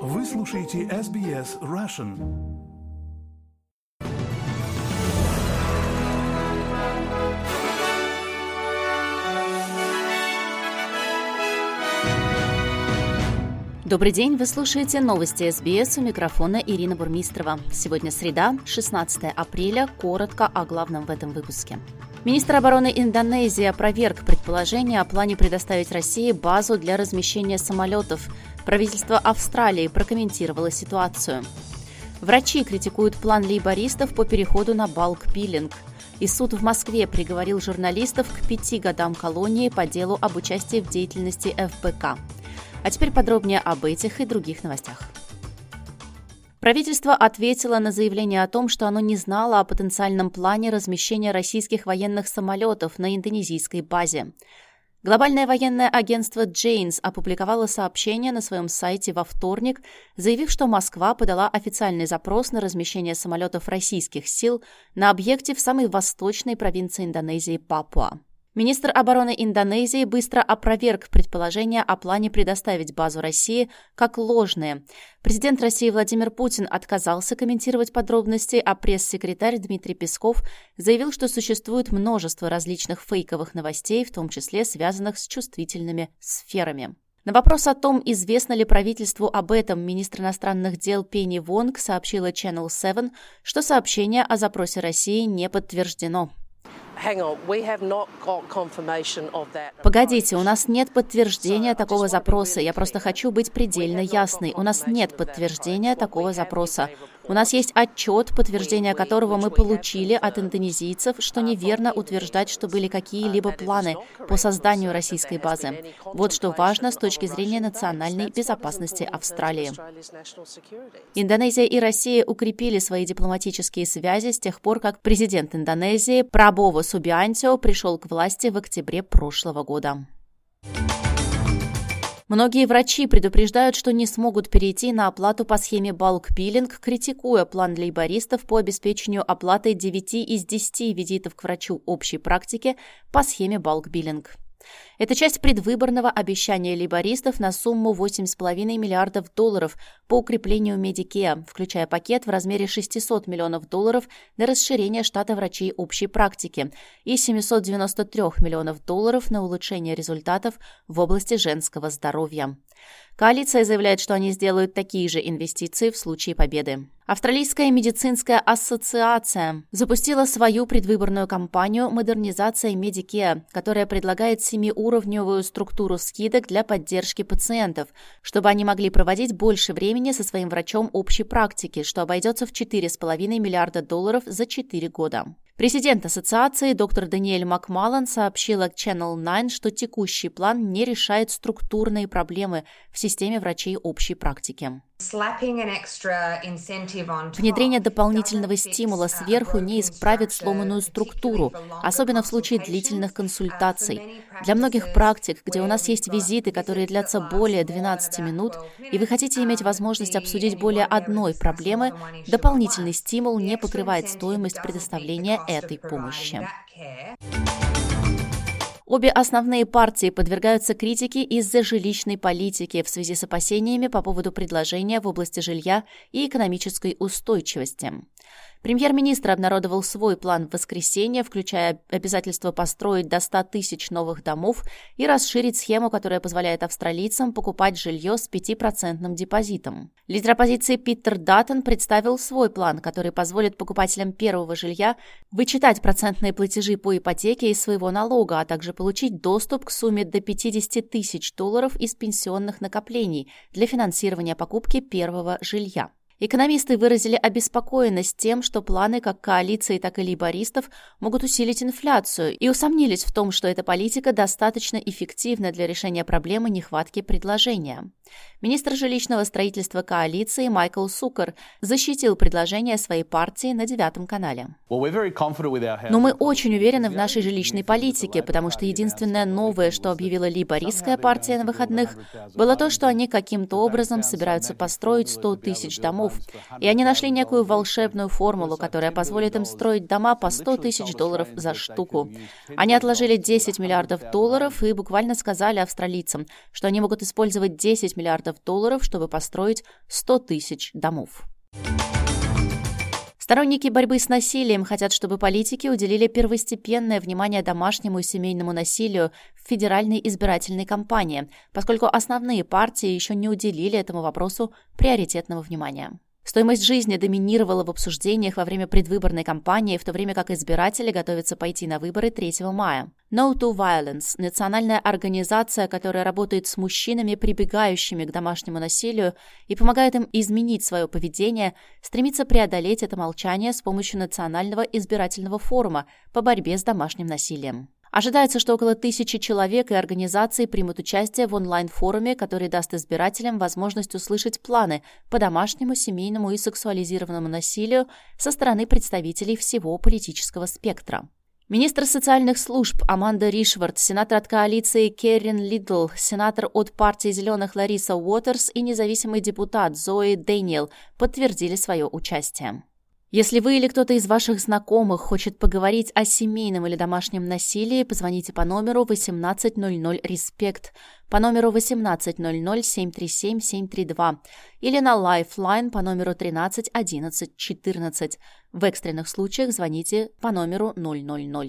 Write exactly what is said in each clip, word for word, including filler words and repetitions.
Вы слушаете эс би эс Russian. Добрый день, вы слушаете новости эс би эс, у микрофона Ирина Бурмистрова. Сегодня среда, шестнадцатое апреля, коротко о главном в этом выпуске. Министр обороны Индонезии опроверг предположение о плане предоставить России базу для размещения самолетов. Правительство Австралии прокомментировало ситуацию. Врачи критикуют план лейбористов по переходу на балк-биллинг. И суд в Москве приговорил журналистов к пяти годам колонии по делу об участии в деятельности эф бэ ка. А теперь подробнее об этих и других новостях. Правительство ответило на заявление о том, что оно не знало о потенциальном плане размещения российских военных самолетов на индонезийской базе. Глобальное военное агентство «Джейнс» опубликовало сообщение на своем сайте во вторник, заявив, что Москва подала официальный запрос на размещение самолетов российских сил на объекте в самой восточной провинции Индонезии Папуа. Министр обороны Индонезии быстро опроверг предположение о плане предоставить базу России как ложные. Президент России Владимир Путин отказался комментировать подробности, а пресс-секретарь Дмитрий Песков заявил, что существует множество различных фейковых новостей, в том числе связанных с чувствительными сферами. На вопрос о том, известно ли правительству об этом, министр иностранных дел Пенни Вонг сообщила Channel семь, что сообщение о запросе России не подтверждено. Погодите, у нас нет подтверждения такого запроса. Я просто хочу быть предельно ясной. У нас нет подтверждения такого запроса. У нас есть отчет, подтверждение которого мы получили от индонезийцев, что неверно утверждать, что были какие-либо планы по созданию российской базы. Вот что важно с точки зрения национальной безопасности Австралии. Индонезия и Россия укрепили свои дипломатические связи с тех пор, как президент Индонезии Прабово Субиантио пришел к власти в октябре прошлого года. Многие врачи предупреждают, что не смогут перейти на оплату по схеме балк-биллинг, критикуя план лейбористов по обеспечению оплаты девяти из десяти визитов к врачу общей практики по схеме балк-биллинг. Это часть предвыборного обещания лейбористов на сумму восемь целых пять десятых миллиардов долларов по укреплению Medicare, включая пакет в размере шестьсот миллионов долларов на расширение штата врачей общей практики и семьсот девяносто три миллионов долларов на улучшение результатов в области женского здоровья. Коалиция заявляет, что они сделают такие же инвестиции в случае победы. Австралийская медицинская ассоциация запустила свою предвыборную кампанию «Модернизация Medicare», которая предлагает семиуровневую структуру скидок для поддержки пациентов, чтобы они могли проводить больше времени со своим врачом общей практики, что обойдется в четыре целых пять десятых миллиарда долларов за четыре года. Президент ассоциации доктор Даниэль Макмаллан сообщила Channel девять, что текущий план не решает структурные проблемы в системе врачей общей практики. Внедрение дополнительного стимула сверху не исправит сломанную структуру, особенно в случае длительных консультаций. Для многих практик, где у нас есть визиты, которые длятся более двенадцати минут, и вы хотите иметь возможность обсудить более одной проблемы, дополнительный стимул не покрывает стоимость предоставления этой помощи. Обе основные партии подвергаются критике из-за жилищной политики в связи с опасениями по поводу предложения в области жилья и экономической устойчивости. Премьер-министр обнародовал свой план в воскресенье, включая обязательство построить до ста тысяч новых домов и расширить схему, которая позволяет австралийцам покупать жилье с пятипроцентным депозитом. Лидер оппозиции Питер Даттон представил свой план, который позволит покупателям первого жилья вычитать процентные платежи по ипотеке из своего налога, а также получить доступ к сумме до пятидесяти тысяч долларов из пенсионных накоплений для финансирования покупки первого жилья. Экономисты выразили обеспокоенность тем, что планы как коалиции, так и лейбористов могут усилить инфляцию, и усомнились в том, что эта политика достаточно эффективна для решения проблемы нехватки предложения. Министр жилищного строительства коалиции Майкл Сукер защитил предложение своей партии на девятом канале. Но мы очень уверены в нашей жилищной политике, потому что единственное новое, что объявила лейбористская партия на выходных, было то, что они каким-то образом собираются построить сто тысяч домов, домов, и они нашли некую волшебную формулу, которая позволит им строить дома по сто тысяч долларов за штуку. Они отложили десять миллиардов долларов и буквально сказали австралийцам, что они могут использовать десять миллиардов долларов, чтобы построить сто тысяч домов. Сторонники борьбы с насилием хотят, чтобы политики уделили первостепенное внимание домашнему и семейному насилию в федеральной избирательной кампании, поскольку основные партии еще не уделили этому вопросу приоритетного внимания. Стоимость жизни доминировала в обсуждениях во время предвыборной кампании, в то время как избиратели готовятся пойти на выборы третьего мая. No to Violence – национальная организация, которая работает с мужчинами, прибегающими к домашнему насилию, и помогает им изменить свое поведение, стремится преодолеть это молчание с помощью Национального избирательного форума по борьбе с домашним насилием. Ожидается, что около тысячи человек и организаций примут участие в онлайн-форуме, который даст избирателям возможность услышать планы по домашнему, семейному и сексуализированному насилию со стороны представителей всего политического спектра. Министр социальных служб Аманда Ришвард, сенатор от коалиции Керрин Лидл, сенатор от партии «Зеленых» Лариса Уотерс и независимый депутат Зои Дэниел подтвердили свое участие. Если вы или кто-то из ваших знакомых хочет поговорить о семейном или домашнем насилии, позвоните по номеру восемнадцать ноль ноль респект, по номеру восемнадцать ноль ноль семь три семь семь три два или на Lifeline по номеру тринадцать одиннадцать четырнадцать. В экстренных случаях звоните по номеру ноль ноль ноль.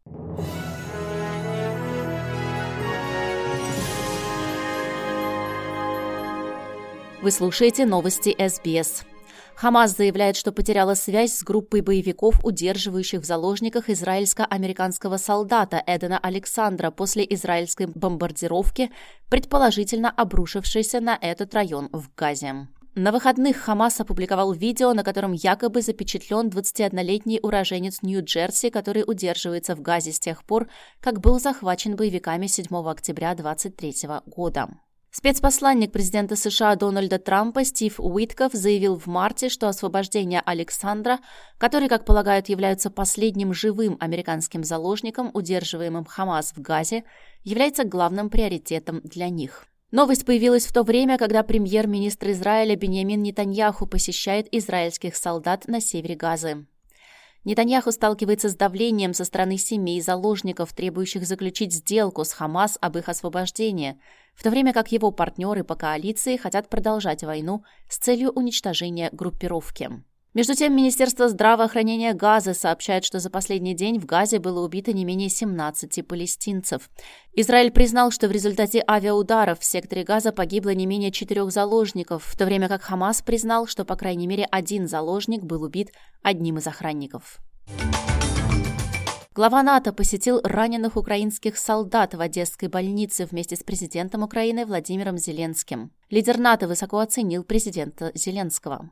Вы слушаете новости эс би эс. Хамас заявляет, что потеряла связь с группой боевиков, удерживающих в заложниках израильско-американского солдата Эдена Александра после израильской бомбардировки, предположительно обрушившейся на этот район в Газе. На выходных Хамас опубликовал видео, на котором якобы запечатлен двадцатиоднолетний уроженец Нью-Джерси, который удерживается в Газе с тех пор, как был захвачен боевиками седьмого октября две тысячи двадцать третьего года. Спецпосланник президента США Дональда Трампа Стив Уитков заявил в марте, что освобождение Александра, который, как полагают, является последним живым американским заложником, удерживаемым Хамас в Газе, является главным приоритетом для них. Новость появилась в то время, когда премьер-министр Израиля Биньямин Нетаньяху посещает израильских солдат на севере Газы. Нетаньяху сталкивается с давлением со стороны семей заложников, требующих заключить сделку с Хамас об их освобождении, в то время как его партнеры по коалиции хотят продолжать войну с целью уничтожения группировки. Между тем, Министерство здравоохранения Газы сообщает, что за последний день в Газе было убито не менее семнадцати палестинцев. Израиль признал, что в результате авиаударов в секторе Газа погибло не менее четырех заложников, в то время как Хамас признал, что по крайней мере один заложник был убит одним из охранников. Глава НАТО посетил раненых украинских солдат в Одесской больнице вместе с президентом Украины Владимиром Зеленским. Лидер НАТО высоко оценил президента Зеленского.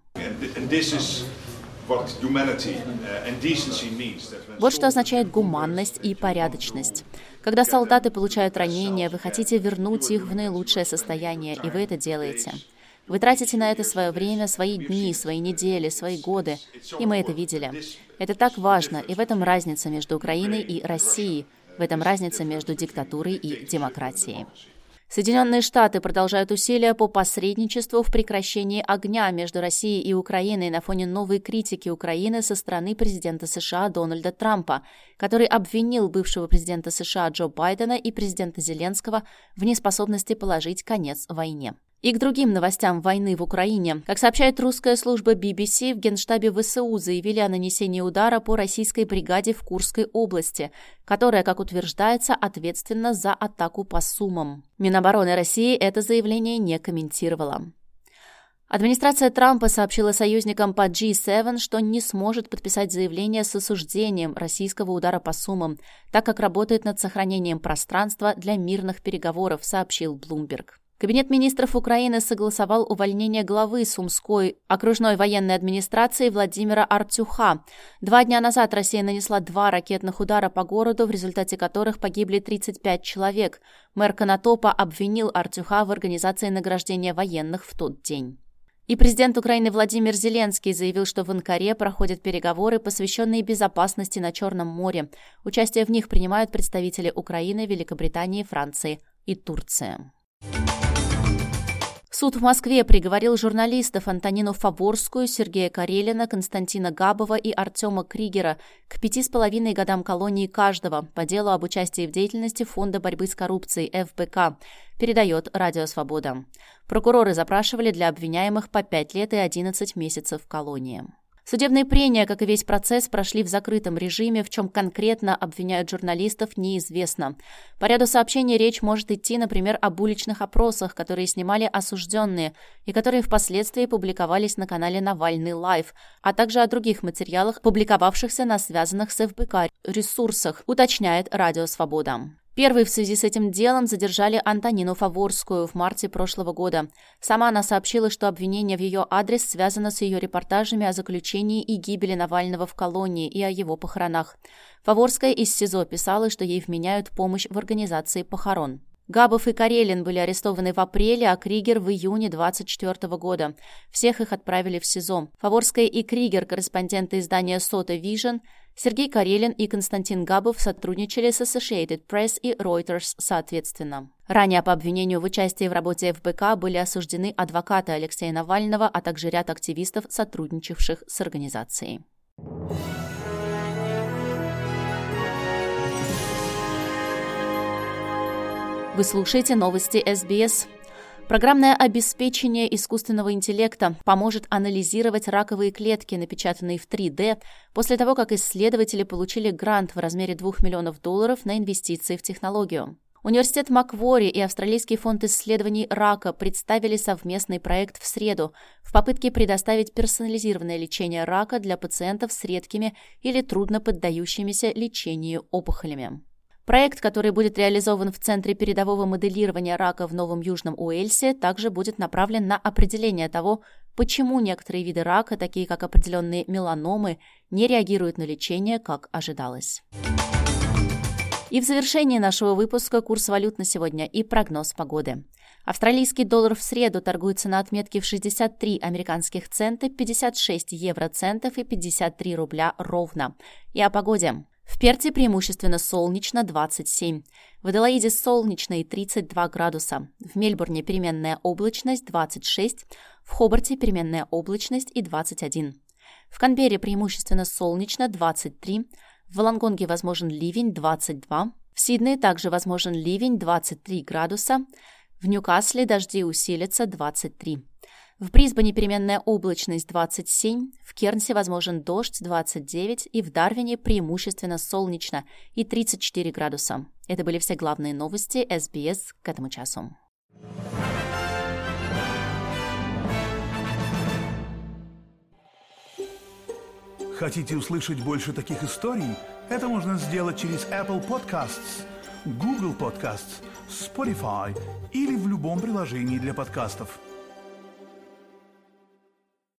Вот что означает гуманность и порядочность. Когда солдаты получают ранения, вы хотите вернуть их в наилучшее состояние, и вы это делаете. Вы тратите на это свое время, свои дни, свои недели, свои годы, и мы это видели. Это так важно, и в этом разница между Украиной и Россией, в этом разница между диктатурой и демократией. Соединенные Штаты продолжают усилия по посредничеству в прекращении огня между Россией и Украиной на фоне новой критики Украины со стороны президента США Дональда Трампа, который обвинил бывшего президента США Джо Байдена и президента Зеленского в неспособности положить конец войне. И к другим новостям войны в Украине. Как сообщает русская служба би би си, в Генштабе ВСУ заявили о нанесении удара по российской бригаде в Курской области, которая, как утверждается, ответственна за атаку по Сумам. Минобороны России это заявление не комментировала. Администрация Трампа сообщила союзникам по джи семь, что не сможет подписать заявление с осуждением российского удара по Сумам, так как работает над сохранением пространства для мирных переговоров, сообщил Bloomberg. Кабинет министров Украины согласовал увольнение главы Сумской окружной военной администрации Владимира Артюха. Два дня назад Россия нанесла два ракетных удара по городу, в результате которых погибли тридцать пять человек. Мэр Конотопа обвинил Артюха в организации награждения военных в тот день. И президент Украины Владимир Зеленский заявил, что в Анкаре проходят переговоры, посвященные безопасности на Черном море. Участие в них принимают представители Украины, Великобритании, Франции и Турции. Суд в Москве приговорил журналистов Антонину Фаворскую, Сергея Карелина, Константина Габова и Артема Кригера к пяти с половиной годам колонии каждого по делу об участии в деятельности Фонда борьбы с коррупцией эф бэ ка, передает Радио Свобода. Прокуроры запрашивали для обвиняемых по пять лет и одиннадцать месяцев в колонии. Судебные прения, как и весь процесс, прошли в закрытом режиме, в чем конкретно обвиняют журналистов, неизвестно. По ряду сообщений речь может идти, например, об уличных опросах, которые снимали осужденные и которые впоследствии публиковались на канале «Навальный Лайв», а также о других материалах, публиковавшихся на связанных с эф бэ ка ресурсах, уточняет Радио Свобода. Первой в связи с этим делом задержали Антонину Фаворскую в марте прошлого года. Сама она сообщила, что обвинение в ее адрес связано с ее репортажами о заключении и гибели Навального в колонии и о его похоронах. Фаворская из СИЗО писала, что ей вменяют помощь в организации похорон. Габов и Карелин были арестованы в апреле, а Кригер в июне двадцать четвёртого года. Всех их отправили в СИЗО. Фаворская и Кригер, корреспонденты издания «Сота Вижн», Сергей Карелин и Константин Габов сотрудничали с Associated Press и Reuters соответственно. Ранее по обвинению в участии в работе эф бэ ка были осуждены адвокаты Алексея Навального, а также ряд активистов, сотрудничавших с организацией. Вы слушаете новости эс би эс. Программное обеспечение искусственного интеллекта поможет анализировать раковые клетки, напечатанные в три дэ, после того, как исследователи получили грант в размере двух миллионов долларов на инвестиции в технологию. Университет Маквори и Австралийский фонд исследований рака представили совместный проект в среду в попытке предоставить персонализированное лечение рака для пациентов с редкими или трудно поддающимися лечению опухолями. Проект, который будет реализован в Центре передового моделирования рака в Новом Южном Уэльсе, также будет направлен на определение того, почему некоторые виды рака, такие как определенные меланомы, не реагируют на лечение, как ожидалось. И в завершении нашего выпуска курс валют на сегодня и прогноз погоды. Австралийский доллар в среду торгуется на отметке в шестьдесят три американских цента, пятьдесят шесть евроцентов и пятьдесят три рубля ровно. И о погоде. В Перте преимущественно солнечно двадцать семь, в Аделаиде солнечно и тридцать два градуса, в Мельбурне переменная облачность двадцать шесть, в Хобарте переменная облачность и двадцать один. В Канберре преимущественно солнечно двадцать три, в Волонгонге возможен ливень двадцать два, в Сиднее также возможен ливень двадцать три градуса, в Ньюкасле дожди усилятся двадцать три. В Брисбене переменная облачность двадцать семь, в Кернсе возможен дождь двадцать девять и в Дарвине преимущественно солнечно и тридцать четыре градуса. Это были все главные новости эс би эс к этому часу. Хотите услышать больше таких историй? Это можно сделать через Apple Podcasts, Google Podcasts, Spotify или в любом приложении для подкастов.